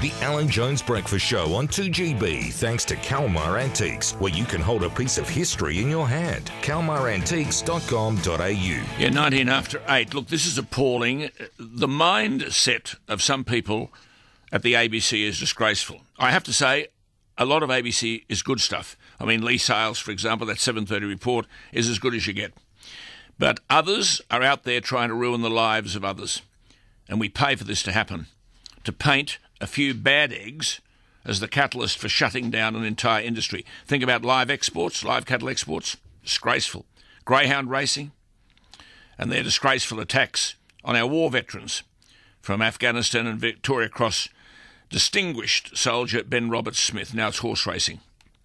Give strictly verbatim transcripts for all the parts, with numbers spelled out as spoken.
The Alan Jones Breakfast Show on two G B, thanks to Kalmar Antiques, where you can hold a piece of history in your hand. kalmar antiques dot com dot a u. Yeah, nineteen after eight. Look, this is appalling. The mindset of some people at the A B C is disgraceful. I have to say, a lot of A B C is good stuff. I mean, Lee Sales, for example, that seven thirty report is as good as you get. But others are out there trying to ruin the lives of others. And we pay for this to happen. To paint a few bad eggs as the catalyst for shutting down an entire industry. Think about live exports, live cattle exports. Disgraceful. Greyhound racing and their disgraceful attacks on our war veterans from Afghanistan and Victoria Cross. Distinguished soldier Ben Roberts-Smith. Now it's horse racing.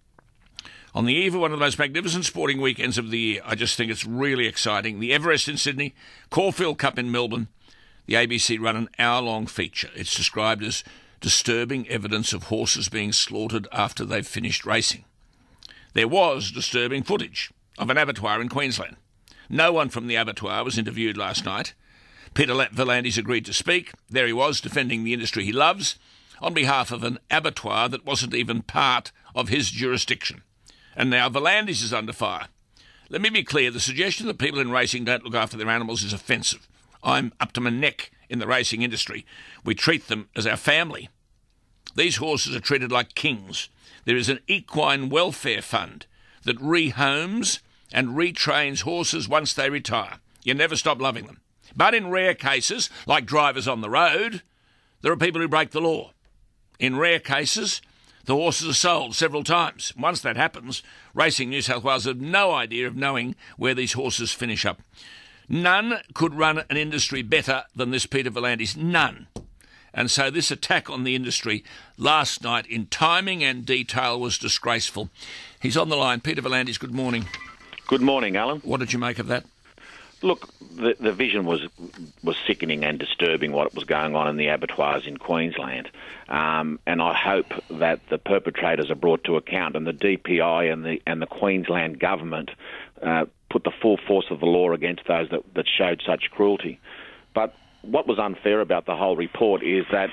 On the eve of one of the most magnificent sporting weekends of the year, I just think it's really exciting. The Everest in Sydney, Caulfield Cup in Melbourne. The A B C run an hour-long feature. It's described as disturbing evidence of horses being slaughtered after they've finished racing. There was disturbing footage of an abattoir in Queensland. No one from the abattoir was interviewed last night. Peter V'landys agreed to speak. There he was, defending the industry he loves, on behalf of an abattoir that wasn't even part of his jurisdiction. And now V'landys is under fire. Let me be clear, the suggestion that people in racing don't look after their animals is offensive. I'm up to my neck in the racing industry. We treat them as our family. These horses are treated like kings. There is an equine welfare fund that rehomes and retrains horses once they retire. You never stop loving them. But in rare cases, like drivers on the road, there are people who break the law. In rare cases, the horses are sold several times. Once that happens, Racing New South Wales have no idea of knowing where these horses finish up. None could run an industry better than this Peter V'landys. None. And so this attack on the industry last night in timing and detail was disgraceful. He's on the line. Peter V'landys, good morning. Good morning, Alan. What did you make of that? Look, the, the vision was was sickening and disturbing, what was going on in the abattoirs in Queensland. Um, and I hope that the perpetrators are brought to account, and the D P I and the and the Queensland government uh, put the full force of the law against those that, that showed such cruelty. But what was unfair about the whole report is that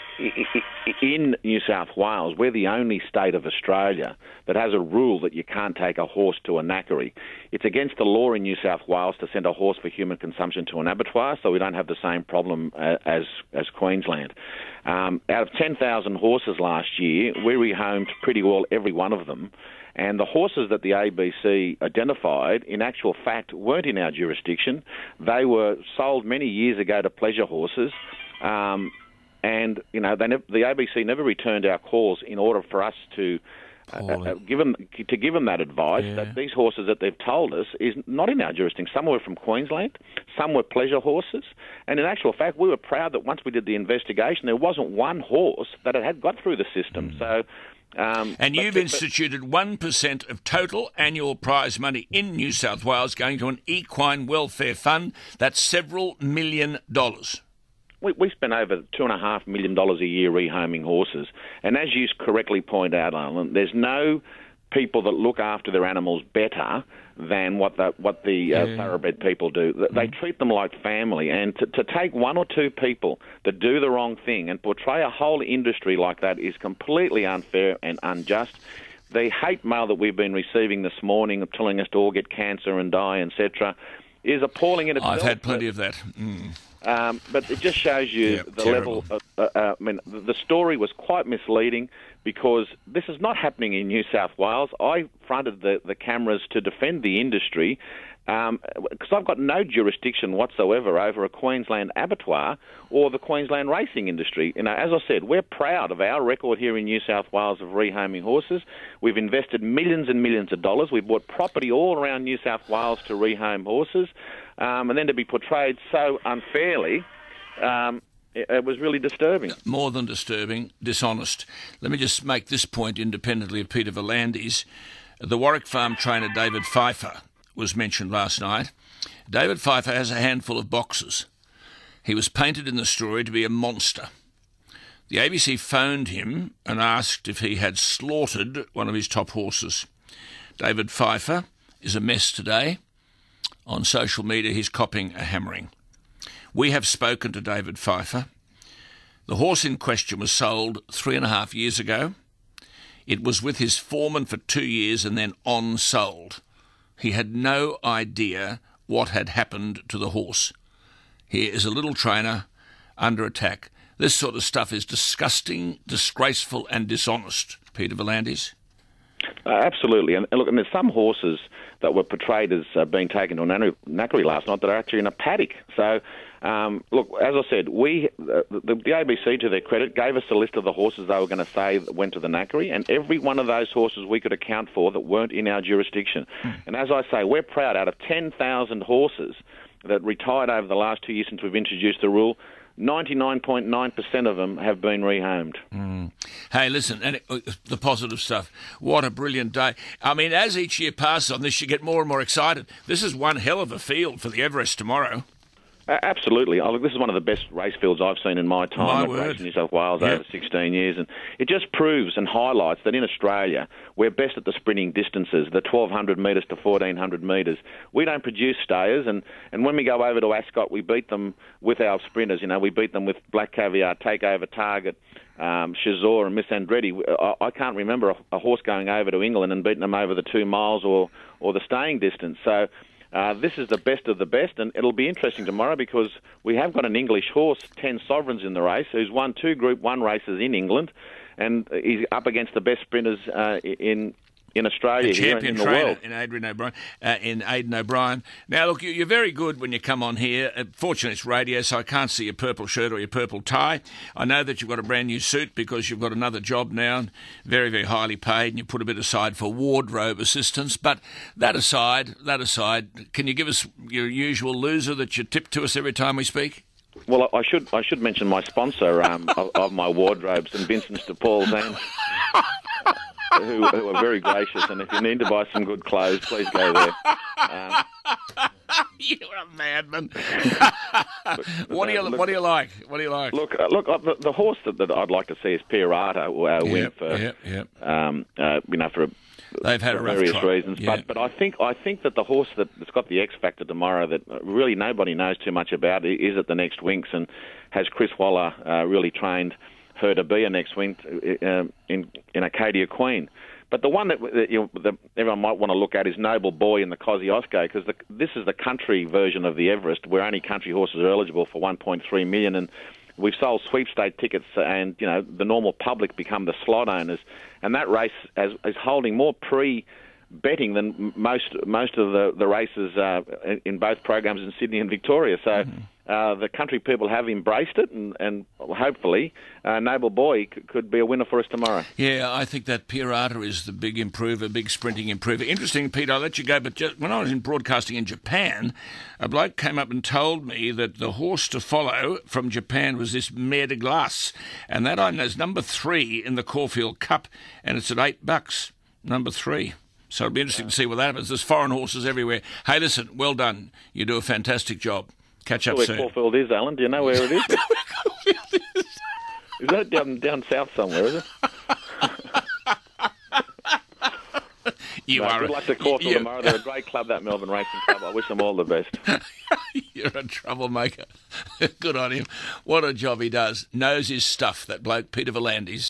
in New South Wales, we're the only state of Australia that has a rule that you can't take a horse to a knackery. It's against the law in New South Wales to send a horse for human consumption to an abattoir, so we don't have the same problem as as Queensland. Um, out of ten thousand horses last year, we rehomed pretty well every one of them. And the horses that the A B C identified, in actual fact, weren't in our jurisdiction. They were sold many years ago to pleasure horses. Um, and, you know, they nev- the A B C never returned our calls in order for us to uh, uh, give them, to give them that advice yeah. that these horses that they've told us is not in our jurisdiction. Some were from Queensland, some were pleasure horses. And in actual fact, we were proud that once we did the investigation, there wasn't one horse that had got through the system. Mm. So... Um, and you've but, instituted one percent of total annual prize money in New South Wales going to an equine welfare fund. That's several million dollars. We, we spend over two point five million dollars a year rehoming horses. And as you correctly point out, Alan, there's no people that look after their animals better than what the, what the uh, yeah. thoroughbred people do. They mm. treat them like family. And to, to take one or two people that do the wrong thing and portray a whole industry like that is completely unfair and unjust. The hate mail that we've been receiving this morning, telling us to all get cancer and die, et cetera, is appalling in itself. I've had plenty of that. Mm. Um, but it just shows you yep, the terrible. level of, uh, uh, I mean, the story was quite misleading because this is not happening in New South Wales. I fronted the, the cameras to defend the industry um, because I've got no jurisdiction whatsoever over a Queensland abattoir or the Queensland racing industry. You know, as I said, we're proud of our record here in New South Wales of rehoming horses. We've invested millions and millions of dollars. We've bought property all around New South Wales to rehome horses. Um, and then to be portrayed so unfairly, um, it, it was really disturbing. More than disturbing, dishonest. Let me just make this point independently of Peter V'landys. The Warwick Farm trainer David Pfeiffer was mentioned last night. David Pfeiffer has a handful of boxes. He was painted in the story to be a monster. The A B C phoned him and asked if he had slaughtered one of his top horses. David Pfeiffer is a mess today. On social media, he's copping a hammering. We have spoken to David Pfeiffer. The horse in question was sold three and a half years ago. It was with his foreman for two years and then on-sold. He had no idea what had happened to the horse. Here is a little trainer under attack. This sort of stuff is disgusting, disgraceful and dishonest, Peter V'landys. Uh, absolutely. And, and look, and there's some horses that were portrayed as uh, being taken to a knackery last night that are actually in a paddock. So, um, look, as I said, we uh, the, the A B C, to their credit, gave us a list of the horses they were going to say that went to the knackery, and every one of those horses we could account for that weren't in our jurisdiction. Mm. And as I say, we're proud, out of ten thousand horses that retired over the last two years since we've introduced the rule, ninety-nine point nine percent of them have been rehomed. Mm. Hey, listen, and it, uh, the positive stuff. What a brilliant day. I mean, as each year passes on this, you get more and more excited. This is one hell of a field for the Everest tomorrow. Uh, absolutely. Oh, look, this is one of the best race fields I've seen in my time at Racing New South Wales yep. over sixteen years. And it just proves and highlights that in Australia, we're best at the sprinting distances, the twelve hundred metres to fourteen hundred metres. We don't produce stayers, and, and when we go over to Ascot, we beat them with our sprinters. You know, we beat them with Black Caviar, Takeover Target, um, Shazor and Miss Andretti. I, I can't remember a, a horse going over to England and beating them over the two miles or, or the staying distance. So Uh, this is the best of the best, and it'll be interesting tomorrow because we have got an English horse, ten Sovereigns in the race, who's won two Group one races in England, and he's up against the best sprinters uh, in in Australia, the here champion in the trainer world. in Adrian O'Brien. Uh, in Aidan O'Brien. Now, look, you, you're very good when you come on here. Uh, fortunately, it's radio, so I can't see your purple shirt or your purple tie. I know that you've got a brand new suit because you've got another job now, and very, very highly paid, and you put a bit aside for wardrobe assistance. But that aside, that aside, can you give us your usual loser that you tip to us every time we speak? Well, I should I should mention my sponsor um, of, of my wardrobes, and Vincent's de Paul's, and who, who are very gracious. And if you need to buy some good clothes, please go there. Um, You're a madman. what do you look, What do you like? What do you like? Look, uh, look. Uh, the, the horse that, that I'd like to see is Pirata uh, win yep, for yep, yep. Um, uh, you know for a, They've had for a rough various time. reasons. Yeah. But but I think I think that the horse that, that's got the X factor tomorrow that really nobody knows too much about is at the Next Winks, and has Chris Waller uh, really trained her to be a Next Wink uh, in in Acadia Queen. But the one that, that, you know, that everyone might want to look at is Noble Boy in the Kosciuszko, because this is the country version of the Everest, where only country horses are eligible for one point three million dollars, and we've sold sweepstake tickets, and you know the normal public become the slot owners, and that race has, is holding more pre-betting than most most of the the races uh, in both programs in Sydney and Victoria. So. Mm-hmm. Uh, the country people have embraced it, and, and hopefully uh, Noble Boy c- could be a winner for us tomorrow. Yeah, I think that Pirata is the big improver, big sprinting improver. Interesting, Pete, I'll let you go, but just, when I was in broadcasting in Japan, a bloke came up and told me that the horse to follow from Japan was this Mare de Glace, and that I know is number three in the Caulfield Cup, and it's at eight bucks, number three. So it'll be interesting to see what that happens. There's foreign horses everywhere. Hey, listen, well done. You do a fantastic job. Catch up where soon. Caulfield is, Alan? Do you know where it is? Is that down down south somewhere, is it? You no, are good a, luck to Caulfield you, tomorrow. They're a great club, that Melbourne Racing Club. I wish them all the best. You're a troublemaker. Good on him. What a job he does. Knows his stuff, that bloke, Peter V'landys.